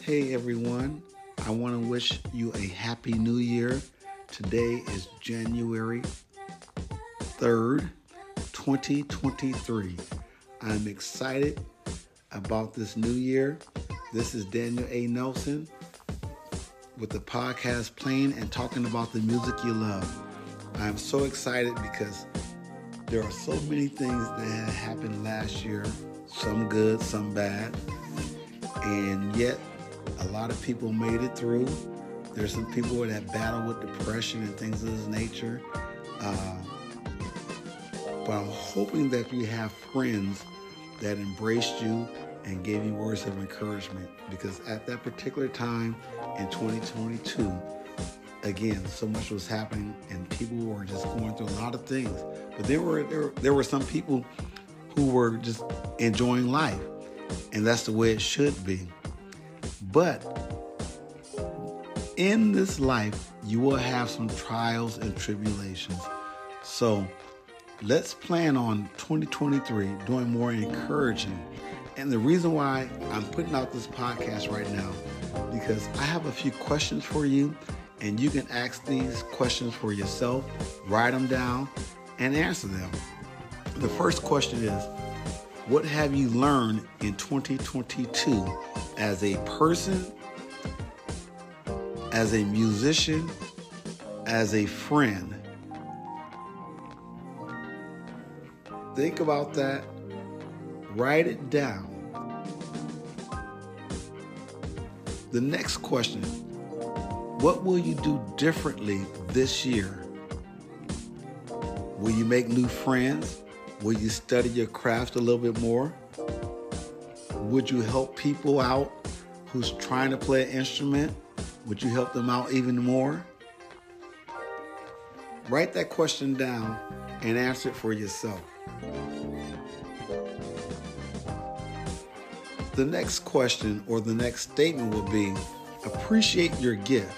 Hey everyone, I want to wish you a happy new year. Today is January 3rd, 2023. I'm excited about this new year. This is Daniel A. Nelson with the podcast Playing and Talking About the Music You Love. I'm so excited because there are so many things that had happened last year, some good, some bad, and yet a lot of people made it through. There's some people that battle with depression and things of this nature. But I'm hoping that you have friends that embraced you and gave you words of encouragement, because at that particular time in 2022, again, so much was happening and people were just going through a lot of things. But there were some people who were just enjoying life, and that's the way it should be. But in this life, you will have some trials and tribulations. So let's plan on 2023 doing more encouraging. And the reason why I'm putting out this podcast right now, because I have a few questions for you, and you can ask these questions for yourself, write them down, and answer them. The first question is, what have you learned in 2022 as a person, as a musician, as a friend? Think about that. Write it down. The next question, what will you do differently this year? Will you make new friends? Will you study your craft a little bit more? Would you help people out who's trying to play an instrument? Would you help them out even more? Write that question down and answer it for yourself. The next question or the next statement will be, appreciate your gift.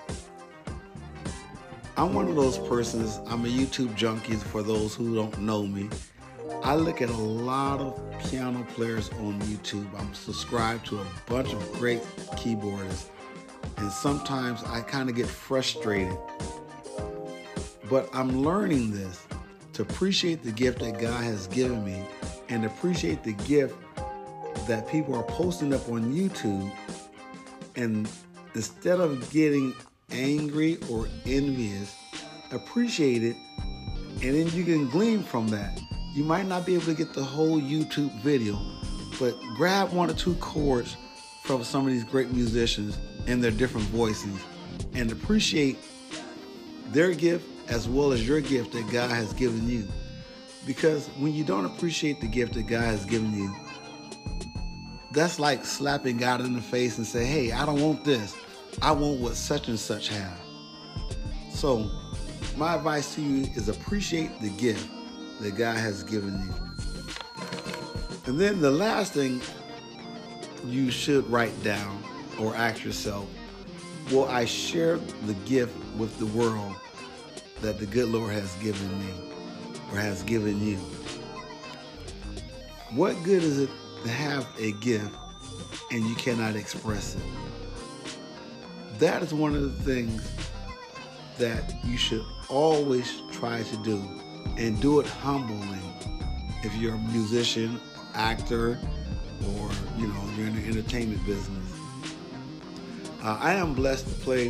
I'm one of those persons, I'm a YouTube junkie for those who don't know me. I look at a lot of piano players on YouTube. I'm subscribed to a bunch of great keyboardists. And sometimes I kind of get frustrated. But I'm learning this, to appreciate the gift that God has given me and appreciate the gift that people are posting up on YouTube. And instead of getting angry or envious, appreciate it, and then you can glean from that. You might not be able to get the whole YouTube video, but grab one or two chords from some of these great musicians and their different voices and appreciate their gift as well as your gift that God has given you. Because when you don't appreciate the gift that God has given you, that's like slapping God in the face and say, hey, I don't want this. I want what such and such have. So my advice to you is appreciate the gift that God has given you. And then the last thing you should write down or ask yourself, will I share the gift with the world that the good Lord has given me or has given you? What good is it to have a gift and you cannot express it? That is one of the things that you should always try to do, and do it humbly. If you're a musician, actor, or you're in the entertainment business. I am blessed to play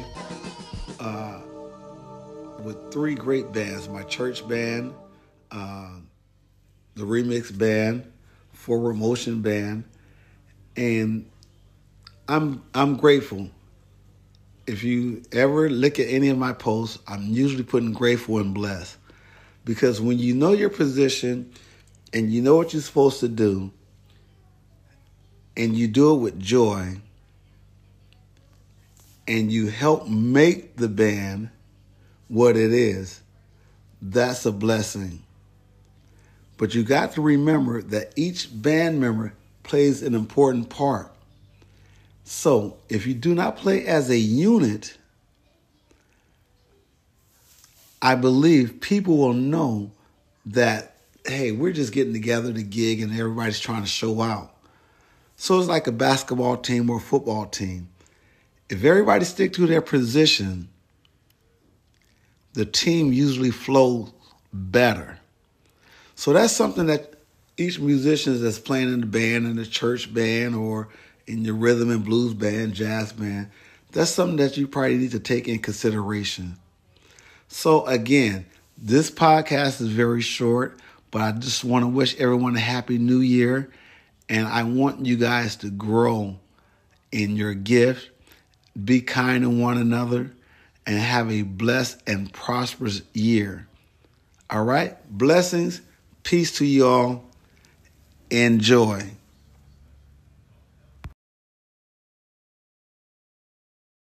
with three great bands: my church band, the remix band, Forward Motion band, and I'm grateful. If you ever look at any of my posts, I'm usually putting grateful and blessed. Because when you know your position and you know what you're supposed to do, and you do it with joy, and you help make the band what it is, that's a blessing. But you got to remember that each band member plays an important part. So if you do not play as a unit, I believe people will know that, hey, we're just getting together to gig and everybody's trying to show out. So it's like a basketball team or a football team. If everybody stick to their position, the team usually flows better. So that's something that each musician that's playing in the band, in the church band, or in your rhythm and blues band, jazz band, that's something that you probably need to take in consideration. So again, this podcast is very short, but I just want to wish everyone a happy new year. And I want you guys to grow in your gift, be kind to one another, and have a blessed and prosperous year. All right? Blessings. Peace to you all. Enjoy.